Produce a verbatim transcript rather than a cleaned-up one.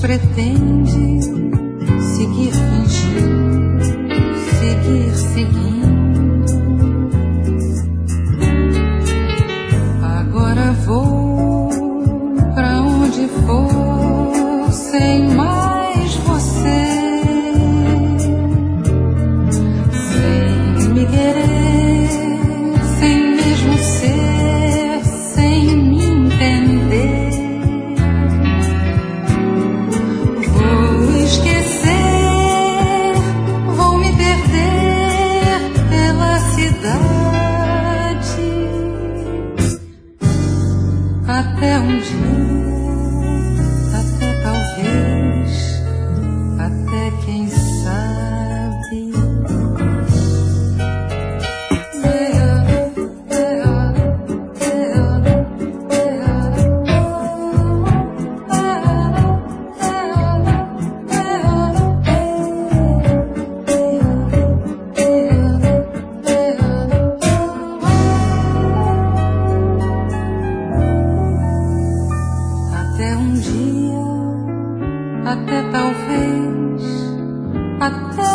pretende seguir fingindo, seguir seguindo. Agora vou pra onde for sem mais você, sem me querer, sem mesmo ser, sem me entender. Até um dia, até talvez, até quem sabe. Até um dia, até talvez, até